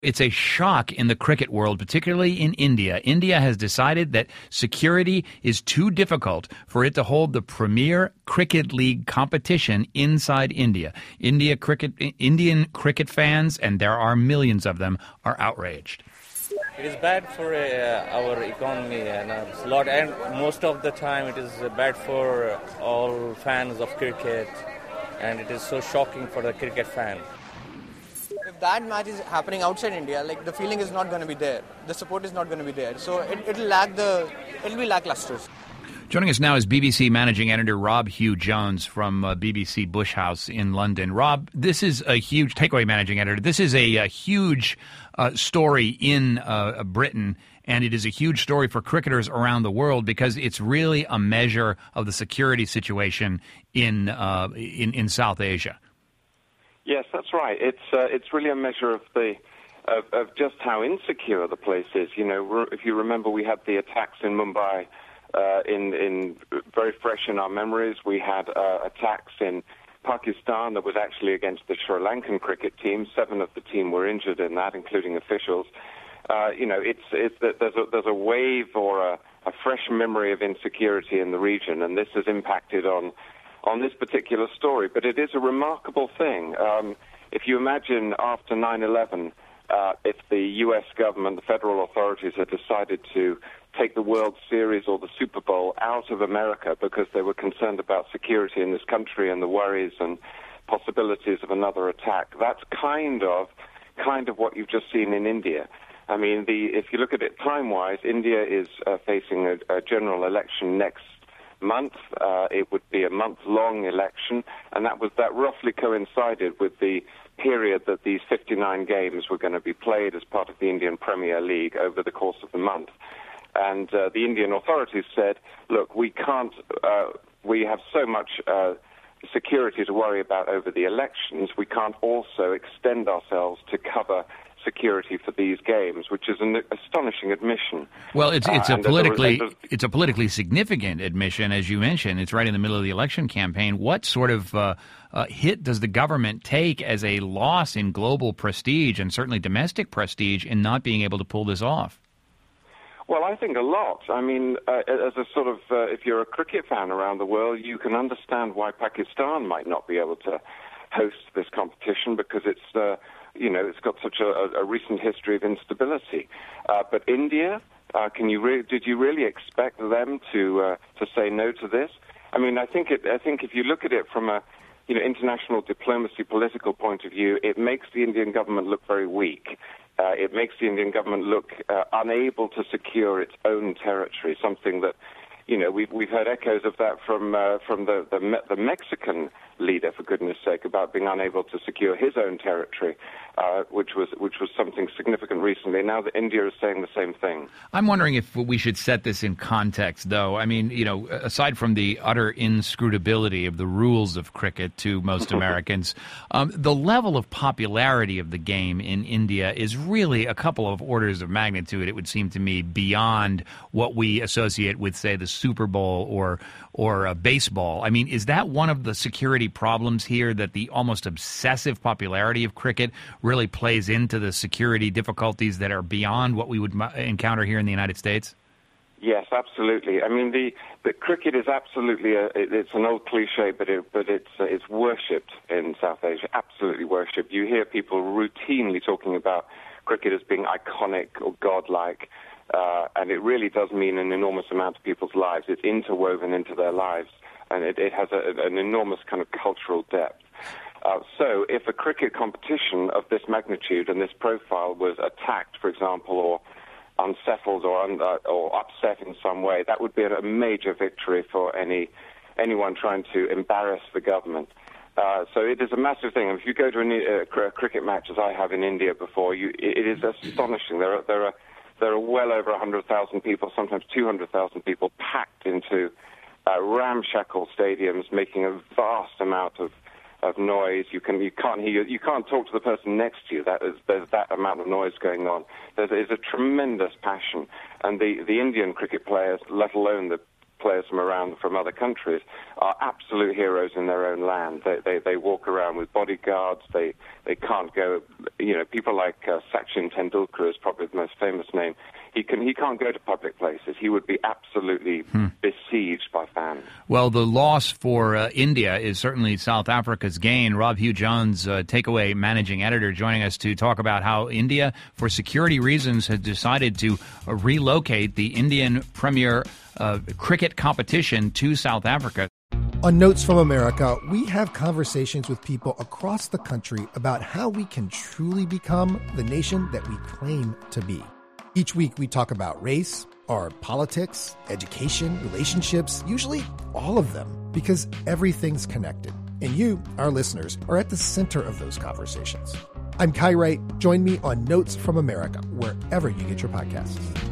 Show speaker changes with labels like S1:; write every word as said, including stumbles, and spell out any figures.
S1: It's a shock in the cricket world, particularly in India. India has decided that security is too difficult for it to hold the premier cricket league competition inside India. India cricket, Indian cricket fans, and there are millions of them, are outraged.
S2: It is bad for uh, our economy and a lot, and most of the time it is bad for all fans of cricket, and it is so shocking for the cricket fan.
S3: If that match is happening outside India, like the feeling is not going to be there. The support is not going to be there. So it, it'll lack the, it'll be lackluster.
S1: Joining us now is B B C Managing Editor Rob Hugh-Jones from uh, B B C Bush House in London. Rob, this is a huge takeaway Managing Editor. This is a, a huge uh, story in uh, Britain, and it is a huge story for cricketers around the world because it's really a measure of the security situation in uh, in, in South Asia.
S4: Yes, that's right. It's uh, it's really a measure of the of, of just how insecure the place is. You know, if you remember, we had the attacks in Mumbai. Uh, in, in very fresh in our memories. We had uh, attacks in Pakistan that was actually against the Sri Lankan cricket team. Seven of the team were injured in that, including officials. Uh, you know, it's, it's there's a there's a wave or a, a fresh memory of insecurity in the region, and this has impacted on on this particular story. But it is a remarkable thing. Um, if you imagine after nine eleven, uh, if the U S government, the federal authorities, had decided to take the World Series or the Super Bowl out of America because they were concerned about security in this country and the worries and possibilities of another attack. That's kind of kind of what you've just seen in India. I mean, the if you look at it time-wise, India is uh, facing a, a general election next month. Uh, it would be a month-long election, and that was that roughly coincided with the period that these fifty-nine games were going to be played as part of the Indian Premier League over the course of the month. And uh, the Indian authorities said, look, we can't, uh, we have so much uh, security to worry about over the elections, we can't also extend ourselves to cover security for these games, which is an astonishing admission.
S1: Well, it's it's uh, a politically
S4: a,
S1: it's a politically significant admission, as you mentioned. It's right in the middle of the election campaign. What sort of uh, uh, hit does the government take as a loss in global prestige and certainly domestic prestige in not being able to pull this off?
S4: Well, I think a lot. I mean, uh, as a sort of, uh, if you're a cricket fan around the world, you can understand why Pakistan might not be able to host this competition because it's, uh, you know, it's got such a, a recent history of instability. Uh, but India, uh, can you re- did you really expect them to uh, to say no to this? I mean, I think it. I think if you look at it from a, you know, international diplomacy, political point of view, it makes the Indian government look very weak. Uh, it makes the Indian government look uh, unable to secure its own territory, something that, you know, we've, we've heard echoes of that from uh, from the, the, Me- the Mexican leader, for goodness sake, about being unable to secure his own territory, uh, which was which was something significant recently. Now that India is saying the same thing.
S1: I'm wondering if we should set this in context, though. I mean, you know, aside from the utter inscrutability of the rules of cricket to most Americans, um, the level of popularity of the game in India is really a couple of orders of magnitude, it would seem to me, beyond what we associate with, say, the Super Bowl or or uh, baseball. I mean, is that one of the security problems here, that the almost obsessive popularity of cricket really plays into the security difficulties that are beyond what we would encounter here in the United States?
S4: Yes, absolutely. I mean, the, the cricket is absolutely a, it, it's an old cliche, but it, but it's uh, it's worshipped in South Asia. Absolutely worshipped. You hear people routinely talking about cricket as being iconic or godlike. Uh, and it really does mean an enormous amount to people's lives. It's interwoven into their lives, and it, it has a, an enormous kind of cultural depth. Uh, so if a cricket competition of this magnitude and this profile was attacked, for example, or unsettled or, un, uh, or upset in some way, that would be a major victory for any anyone trying to embarrass the government. Uh, so it is a massive thing. If you go to a, a cricket match, as I have in India before, you, it, it is astonishing. There are, there are There are well over one hundred thousand people, sometimes two hundred thousand people, packed into uh, ramshackle stadiums, making a vast amount of, of noise. You can you can't hear you can't talk to the person next to you. That is, there's that amount of noise going on. There is a tremendous passion, and the, the Indian cricket players, let alone the players from around from other countries are absolute heroes in their own land. They they, they walk around with bodyguards. They they can't go. You know, people like uh, Sachin Tendulkar is probably the most famous name. He can he can't go to public places. He would be absolutely hmm. besieged by fans.
S1: Well, the loss for uh, India is certainly South Africa's gain. Rob Hugh-Jones, uh, Takeaway managing editor, joining us to talk about how India, for security reasons, has decided to uh, relocate the Indian Premier uh, cricket competition to South Africa.
S5: On Notes from America, we have conversations with people across the country about how we can truly become the nation that we claim to be. Each week, we talk about race, our politics, education, relationships, usually all of them, because everything's connected. And you, our listeners, are at the center of those conversations. I'm Kai Wright. Join me on Notes from America, wherever you get your podcasts.